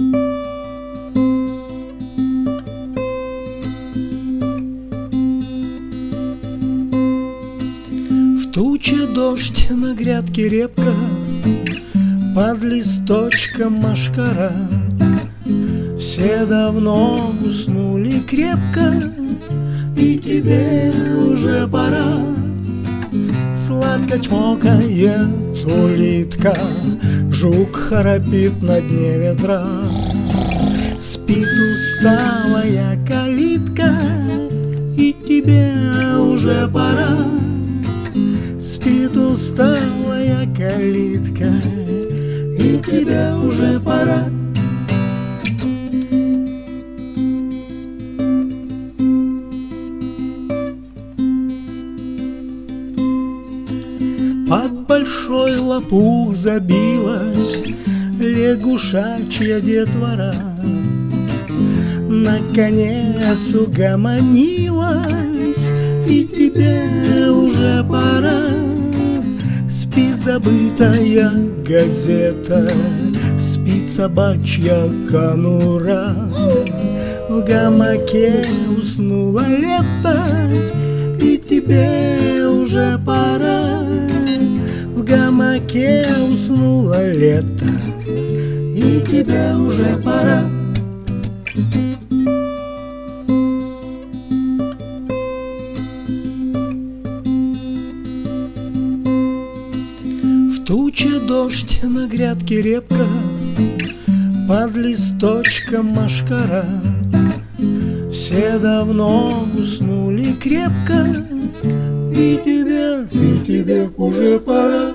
В туче дождь, на грядке репка, под листочком мошкара. Все давно уснули крепко, и тебе уже пора. Сладко чмокает улитка, жук храпит на дне ведра. Спит усталая калитка, и тебе уже пора. Спит усталая калитка, и тебе уже пора. Под большой лопух забилась лягушачья детвора. Наконец угомонилась, и тебе уже пора. Спит забытая газета, спит собачья конура. В гамаке уснуло лето, и тебе уже пора. В гамаке уснуло лето, и тебе уже пора. В туче дождь, на грядке репка, под листочком мошкара. Все давно уснули крепко, и тебе уже пора.